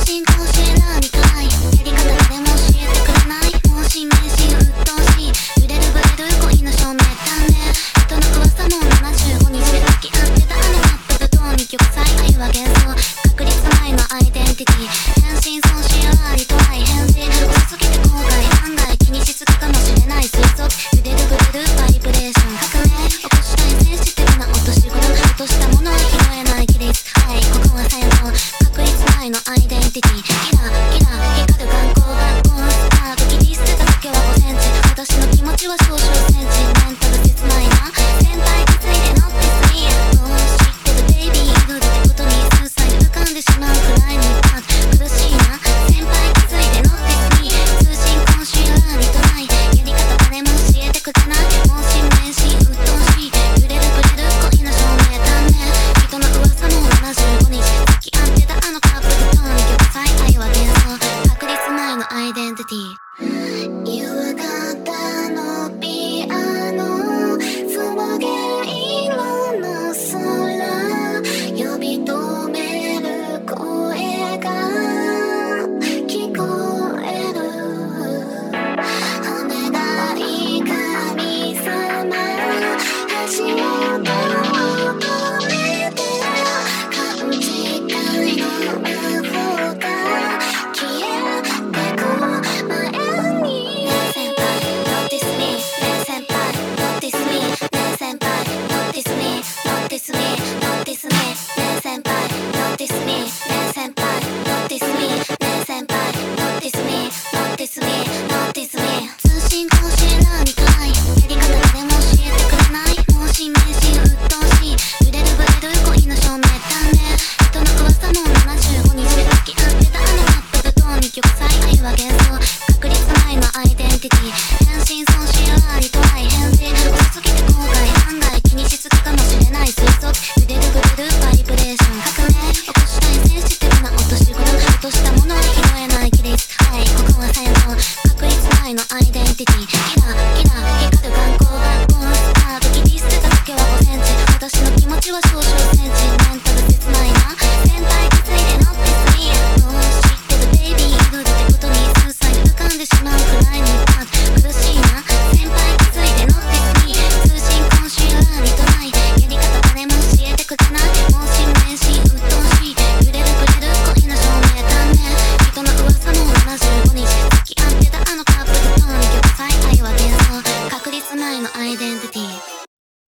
信教えられたいやり方誰も教えてくれないもうし迷信鬱陶しい揺れるぶれる恋の証明断念人の噂も75日で付き合ってたあのカップルと二極彩愛は幻想確率前のアイデンティティ変身損失ありと愛返事遅すぎて後悔案外気にしすぎかもしれない推測揺れるぶれるバイブレーション革命起こしたいセンシティブな落とし物落としたものは拾えない規律はいここは最後確率前のアイデンティティキラキラ光る眼光学校のスタート切り捨てただけは5センチ私の気持ちは少々センチメンタル切ないな先輩気づいて乗ってスミーもう知ってるベイビーイグルってことに数歳で浮かんでしまうくらいに苦しいな先輩気づいて乗ってスミー通信今週ありとないやり方誰も教えてくれないもう新名詞鬱陶しい揺れるぶれる恋の証明断念人の噂も75日付き合ってたあのカップルと二極彩愛は幻想確率前のアイデンティティ夕方のピアノそげ色の空呼び止める声が聞こえる羽田い神様足音を止めて勘違いの魔法が消えてく前に先輩 Notice me ね先輩 Notice me ね先輩 Notice me Notice me Notice me ね先輩 Notice me ね先輩 Notice me ね先輩 Notice me Notice me Notice me 通信教えられたいやり方誰も教えてくれないもう新名詞鬱陶しい揺れるぶれる恋の証明断念人の噂も75日で付き合ってたあのカップルと二極彩愛は幻想確率前のアイデンティティ変身損失ありと愛返事遅すぎて後悔案外気にしすぎかもしれない推測揺れるぶれるバイブレーション革命起こしたいセンシティブな落とし物落としたものは拾えない規律はいここは最後確率前のアイデンティティキラキラ光る眼光学校のスタート切り捨てただけは5センチ私の気持ちは少々センチメンタル切ないな先輩気づいて乗ってスミーもう知ってるベイビーイグルってことに数歳で浮かんでしまうくらいに苦しいな先輩気づいて乗ってスミー通信今週ありとないやり方誰も教えてくれないもう新名詞鬱陶しい揺れるぶれる恋の証明断念人の噂も75日付き合ってたあのカップルと二極彩愛は幻想確率前のアイデンティティ